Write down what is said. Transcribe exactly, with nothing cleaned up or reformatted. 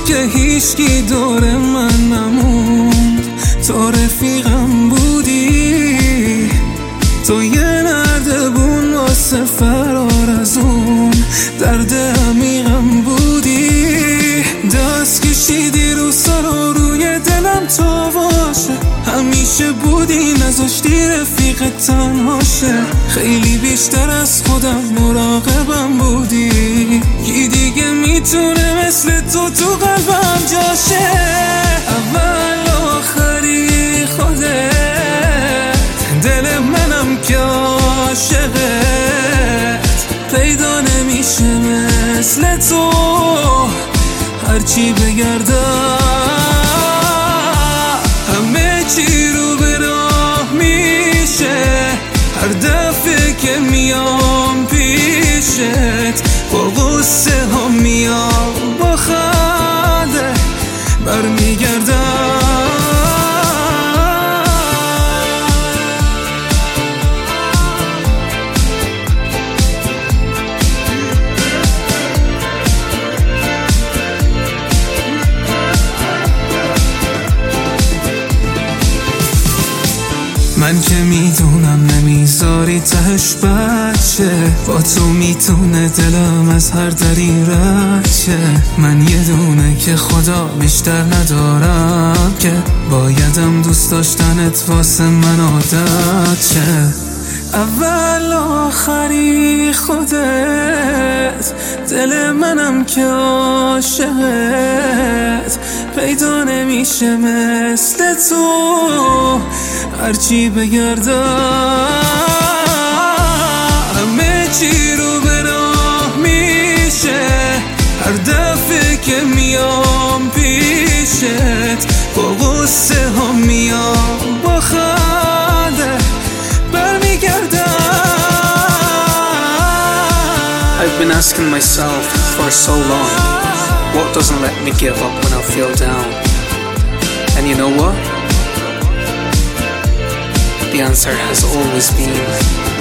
که هیچکی دور من نموند، تو رفیقم بودی، تو یه نردبون واسه فرار از اون درد عمیقم بودی. دست کشیدی رو سر و روی دلم تو باشه، همیشه بودی نذاشتی رفیق تنهاشه. خیلی بیشتر از خودم مراقبم بودی، کی دیگه میتونه مثل تو تو قلبم جاشه. اول آخری خودت، دل منم که عاشقت، پیدا نمیشه مثل تو هرچی بگردم. همه چی رو به راه میشه هر دفعه که میام پیشت، با غصه ها میام با خنده برمیگردم. من که میدونم نمیذاری تهش بچه، با تو میتونه دلم از هر دری رد شه. من یه دونه که خدا بیشتر ندارم که بایدم دوست داشتنت واسه من عادت شه. اول آخری خودت، دل منم که عاشقت، پیدا نمیشه مثل تو هرچی بگردم. همه چی رو به راه میشه هر دفعه که میام پیشت، با غصه ها میام با خنده برمیگردم. I've been asking myself for so long, what doesn't let me give up when I feel down? And you know what? The answer has always been